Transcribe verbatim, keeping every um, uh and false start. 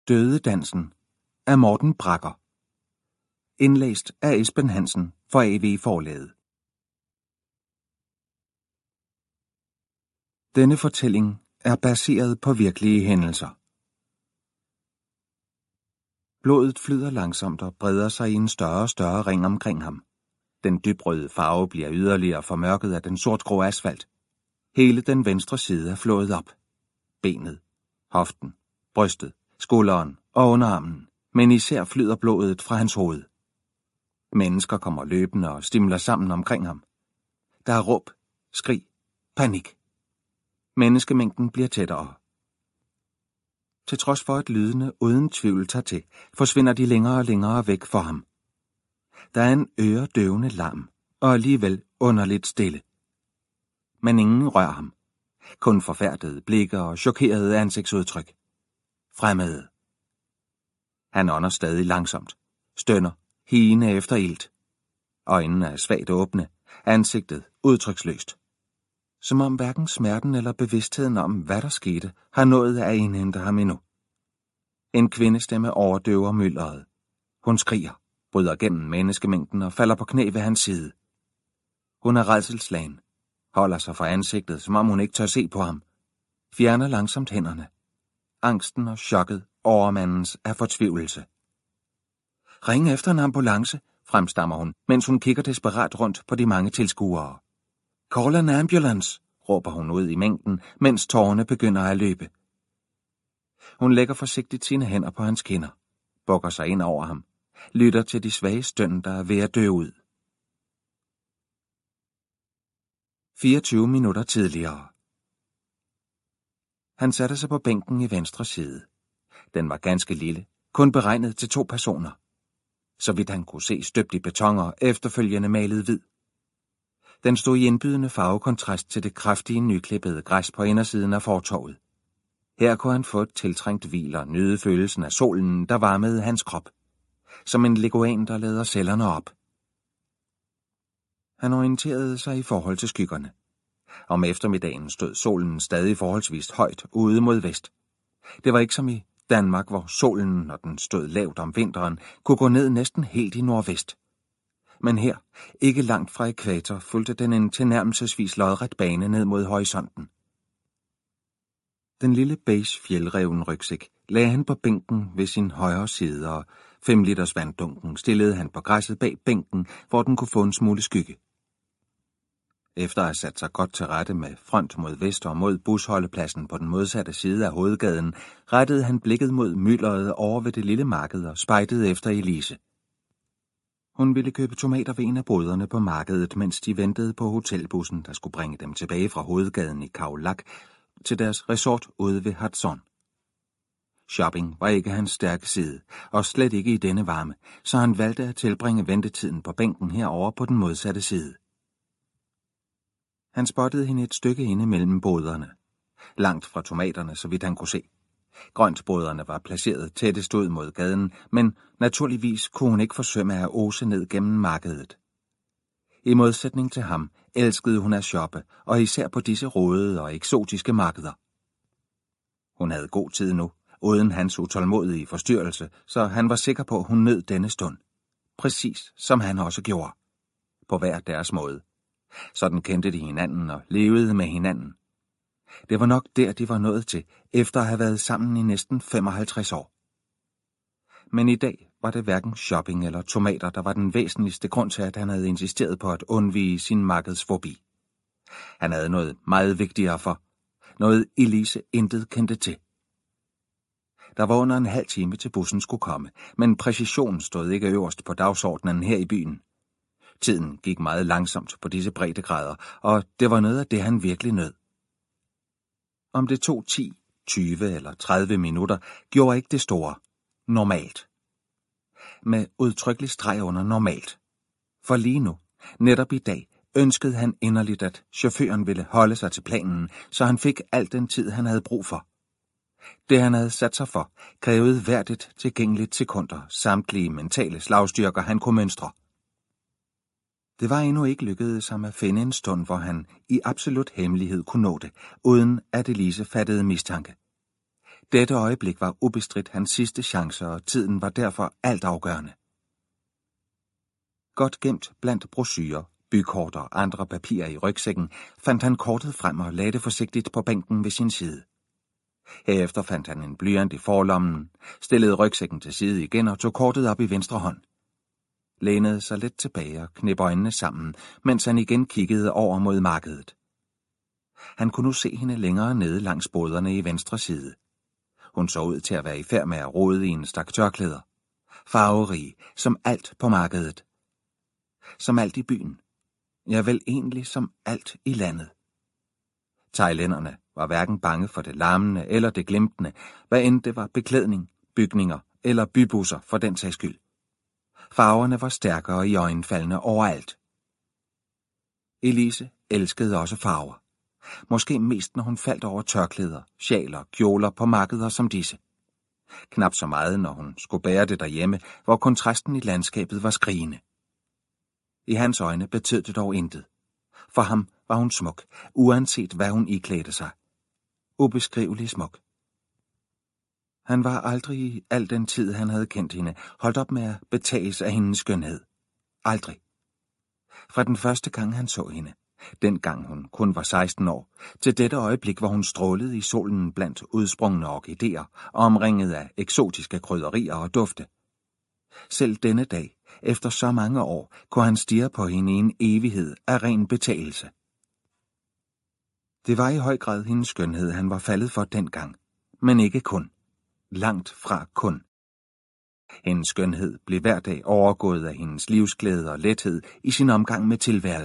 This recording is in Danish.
Dødedansen af Morten Bracher. Indlæst af Esben Hansen for A V Forlaget. Denne fortælling er baseret på virkelige hændelser. Blodet flyder langsomt og breder sig i en større og større ring omkring ham. Den dybrøde farve bliver yderligere formørket af den sortgrå asfalt. Hele den venstre side er flået op. Benet, hoften, brystet, skulderen og underarmen, men især flyder blodet fra hans hoved. Mennesker kommer løbende og stimler sammen omkring ham. Der er råb, skrig, panik. Menneskemængden bliver tættere. Til trods for at lydene uden tvivl tager til, forsvinder de længere og længere væk for ham. Der er en øredøvende larm, og alligevel underligt stille. Men ingen rører ham. Kun forfærdede blikke og chokerede ansigtsudtryk. Fremmede. Han ånder stadig langsomt, stønner, higende efter ilt. Øjnene er svagt åbne, ansigtet udtryksløst. Som om hverken smerten eller bevidstheden om, hvad der skete, har nået at indhente ham endnu. En kvindestemme overdøver myldret. Hun skriger, bryder gennem menneskemængden og falder på knæ ved hans side. Hun er rædselsslagen, holder sig for ansigtet, som om hun ikke tør se på ham, fjerner langsomt hænderne. Angsten og chokket overmandens af fortvivlelse. Ring efter en ambulance, fremstammer hun, mens hun kigger desperat rundt på de mange tilskuere. Call an ambulance, råber hun ud i mængden, mens tårerne begynder at løbe. Hun lægger forsigtigt sine hænder på hans kinder, bukker sig ind over ham, lytter til de svage støn, der er ved at dø ud. fireogtyve minutter tidligere. Han satte sig på bænken i venstre side. Den var ganske lille, kun beregnet til to personer. Så vidt han kunne se, støbt i beton og efterfølgende malet hvid. Den stod i indbydende farvekontrast til det kraftige, nyklippede græs på indersiden af fortovet. Her kunne han få et tiltrængt hvil og nyde følelsen af solen, der varmede hans krop. Som en leguan, der lader cellerne op. Han orienterede sig i forhold til skyggerne. Om eftermiddagen stod solen stadig forholdsvis højt ude mod vest. Det var ikke som i Danmark, hvor solen, når den stod lavt om vinteren, kunne gå ned næsten helt i nordvest. Men her, ikke langt fra ækvator, fulgte den en tilnærmelsesvis lodret bane ned mod horisonten. Den lille beige fjeldreven rygsæk lagde han på bænken ved sin højre side, og fem liters vanddunken stillede han på græsset bag bænken, hvor den kunne få en smule skygge. Efter at have sat sig godt til rette med front mod vest og mod busholdepladsen på den modsatte side af hovedgaden, rettede han blikket mod myldret over ved det lille marked og spejdede efter Elise. Hun ville købe tomater ved en af boderne på markedet, mens de ventede på hotelbussen, der skulle bringe dem tilbage fra hovedgaden i Kaolack til deres resort ude ved Hudson. Shopping var ikke hans stærke side, og slet ikke i denne varme, så han valgte at tilbringe ventetiden på bænken herover på den modsatte side. Han spottede hende et stykke inde mellem boderne. Langt fra tomaterne, så vidt han kunne se. Grøntboderne var placeret tættest ud mod gaden, men naturligvis kunne hun ikke forsømme at ose ned gennem markedet. I modsætning til ham elskede hun at shoppe, og især på disse rodede og eksotiske markeder. Hun havde god tid nu, uden hans utålmodige forstyrrelse, så han var sikker på, at hun nød denne stund. Præcis som han også gjorde. På hver deres måde. Sådan kendte de hinanden og levede med hinanden. Det var nok der, de var nået til, efter at have været sammen i næsten femoghalvtreds år. Men i dag var det hverken shopping eller tomater, der var den væsentligste grund til, at han havde insisteret på at undvige sin markedsfobi. Han havde noget meget vigtigere for. Noget Elise intet kendte til. Der var under en halv time til bussen skulle komme, men præcision stod ikke øverst på dagsordenen her i byen. Tiden gik meget langsomt på disse breddegrader, og det var noget af det, han virkelig nød. Om det tog ti, tyve eller tredive minutter, gjorde ikke det store. Normalt. Med udtrykkelig streg under normalt. For lige nu, netop i dag, ønskede han inderligt, at chaufføren ville holde sig til planen, så han fik al den tid, han havde brug for. Det, han havde sat sig for, krævede hvert et tilgængeligt sekunder, samtlige mentale slagstyrker, han kunne mønstre. Det var endnu ikke lykkedes ham at finde en stund, hvor han i absolut hemmelighed kunne nå det, uden at Elise fattede mistanke. Dette øjeblik var ubestridt hans sidste chance, og tiden var derfor altafgørende. Godt gemt blandt brochurer, bykort og andre papirer i rygsækken, fandt han kortet frem og lagde det forsigtigt på bænken ved sin side. Herefter fandt han en blyant i forlommen, stillede rygsækken til side igen og tog kortet op i venstre hånd. Lænede sig lidt tilbage og knep øjnene sammen, mens han igen kiggede over mod markedet. Han kunne nu se hende længere nede langs boderne i venstre side. Hun så ud til at være i færd med at rode i en stak tørklæder. Farverige, som alt på markedet. Som alt i byen. Ja, vel egentlig som alt i landet. Thailænderne var hverken bange for det larmende eller det glimtende, hvad end det var beklædning, bygninger eller bybusser for den sags skyld. Farverne var stærkere i øjenfaldene overalt. Elise elskede også farver. Måske mest, når hun faldt over tørklæder, sjaler, kjoler på markeder som disse. Knap så meget, når hun skulle bære det derhjemme, hvor kontrasten i landskabet var skrigende. I hans øjne betød det dog intet. For ham var hun smuk, uanset hvad hun iklædte sig. Ubeskrivelig smuk. Han var aldrig i al den tid, han havde kendt hende, holdt op med at betages af hendes skønhed. Aldrig. Fra den første gang, han så hende, dengang hun kun var seksten år, til dette øjeblik, hvor hun strålede i solen blandt udsprungne orkideer, omringet af eksotiske krydderier og dufte. Selv denne dag, efter så mange år, kunne han stirre på hende i en evighed af ren betagelse. Det var i høj grad hendes skønhed, han var faldet for dengang, men ikke kun. Langt fra kun. Hendes skønhed blev hver dag overgået af hendes livsglæde og lethed i sin omgang med tilværelsen.